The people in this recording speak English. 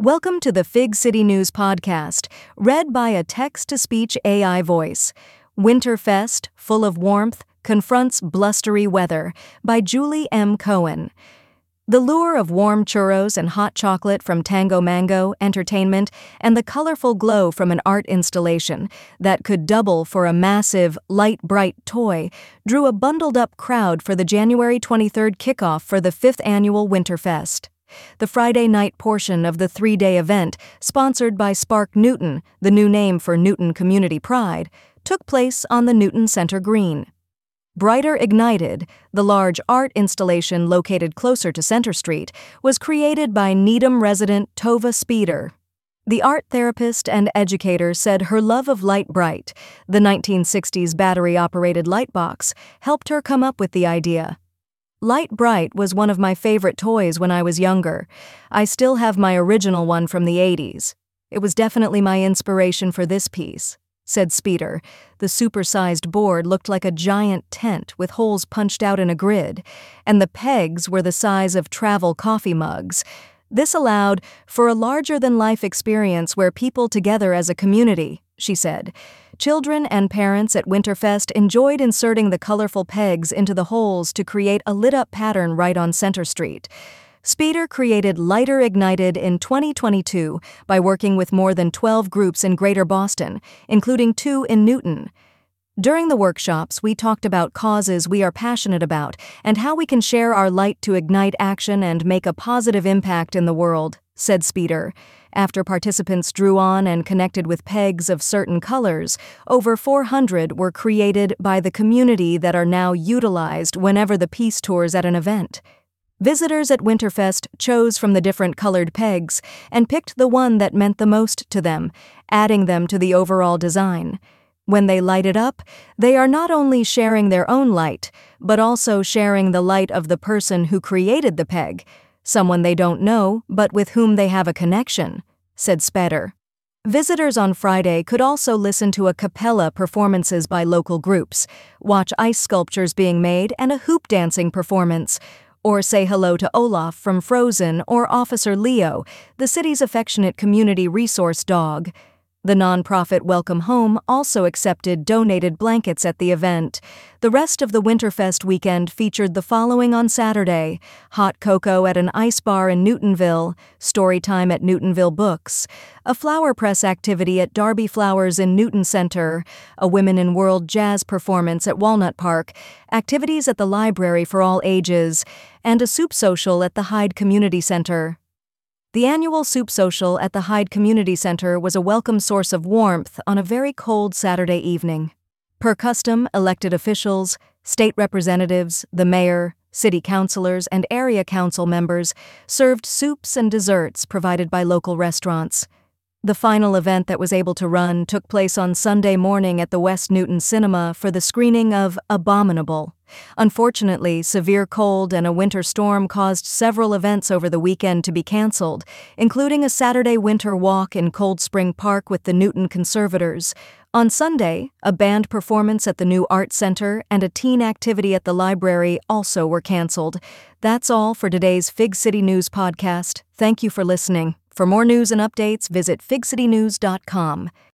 Welcome to the Fig City News Podcast, read by a text-to-speech AI voice. Winterfest, Full of Warmth, Confronts Blustery Weather, by Julie M. Cohen. The lure of warm churros and hot chocolate from Tango Mango Entertainment and the colorful glow from an art installation that could double for a massive, light bright toy drew a bundled-up crowd for the January 23rd kickoff for the 5th annual Winterfest. The Friday night portion of the three-day event, sponsored by Spark Newton, the new name for Newton Community Pride, took place on the Newton Center Green. Brighter Ignited, the large art installation located closer to Center Street, was created by Needham resident Tova Speeder. The art therapist and educator said her love of Light Bright, the 1960s battery-operated light box, helped her come up with the idea. Light Bright was one of my favorite toys when I was younger. I still have my original one from the 80s. It was definitely my inspiration for this piece, said Speeder. The supersized board looked like a giant tent with holes punched out in a grid, and the pegs were the size of travel coffee mugs. This allowed for a larger-than-life experience where people together as a community, she said. Children and parents at Winterfest enjoyed inserting the colorful pegs into the holes to create a lit-up pattern right on Center Street. Speeder created Lighter Ignited in 2022 by working with more than 12 groups in Greater Boston, including 2 in Newton. During the workshops, we talked about causes we are passionate about and how we can share our light to ignite action and make a positive impact in the world, said Speeder. After participants drew on and connected with pegs of certain colors, over 400 were created by the community that are now utilized whenever the piece tours at an event. Visitors at Winterfest chose from the different colored pegs and picked the one that meant the most to them, adding them to the overall design. When they light it up, they are not only sharing their own light, but also sharing the light of the person who created the peg, someone they don't know, but with whom they have a connection, said Speeder. Visitors on Friday could also listen to a cappella performances by local groups, watch ice sculptures being made and a hoop dancing performance, or say hello to Olaf from Frozen or Officer Leo, the city's affectionate community resource dog. The nonprofit Welcome Home also accepted donated blankets at the event. The rest of the Winterfest weekend featured the following on Saturday: hot cocoa at an ice bar in Newtonville, story time at Newtonville Books, a flower press activity at Darby Flowers in Newton Center, a Women in World Jazz performance at Walnut Park, activities at the library for all ages, and a soup social at the Hyde Community Center. The annual Soup Social at the Hyde Community Center was a welcome source of warmth on a very cold Saturday evening. Per custom, elected officials, state representatives, the mayor, city councilors, and area council members served soups and desserts provided by local restaurants. The final event that was able to run took place on Sunday morning at the West Newton Cinema for the screening of Abominable. Unfortunately, severe cold and a winter storm caused several events over the weekend to be canceled, including a Saturday winter walk in Cold Spring Park with the Newton Conservators. On Sunday, a band performance at the new Art Center and a teen activity at the library also were canceled. That's all for today's Fig City News podcast. Thank you for listening. For more news and updates, visit figcitynews.com.